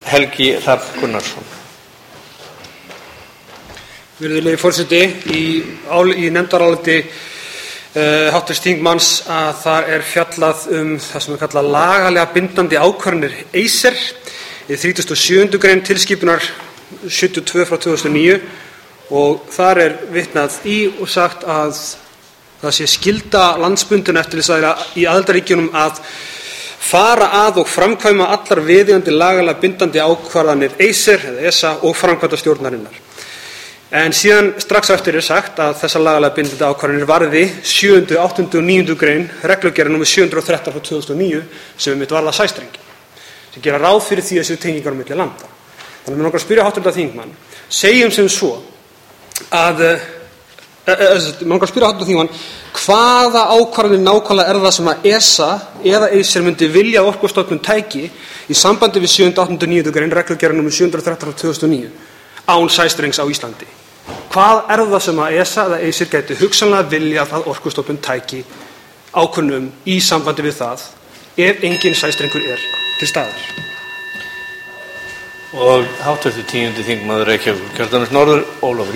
Helgi Hrafn Gunnarsson. Virðulegi forseti, í nefndaráliti hv. þingmanns að þar fjallað það sem kallað lagalega bindandi ákvarðanir ACER í 37. grein tilskipunar 72/2009 og þar vitnað í og sagt að það sé skylda landsbundinna eftirlitsaðila í aðildarríkjunum að fara að og framkvæma allar viðeigandi lagalega bindandi ákvarðanir ACER eða ESA og framkvæmdastjórnarinnar. En síðan strax á eftir sagt að þessar lagalega bindandi ákvarðanir varði 7., 8. og 9. grein reglugerðar nr. 713/2009 sem varða sæstrengi, sem gera ráð fyrir því að séu tengingar á milli landa. Þannig að mig langar að spyrja hv. þingmann, segjum sem svo að hvaða ákvarðanir nákvæmlega það sem að ESA eða ACER myndi vilja að Orkustofnun tæki í sambandi við 7., 8. og 9. grein reglugerðar nr. 713/2009 án sæstrengs á Íslandi? Hvað það sem að ESA eða ACER gæti hugsanlega viljað að Orkustofnun tæki ákvörðun í sambandi við það ef engin sæstrengur til staðar? Og hv. 10. þingmaður Reykjavíkurkjördæmis norður, Ólafur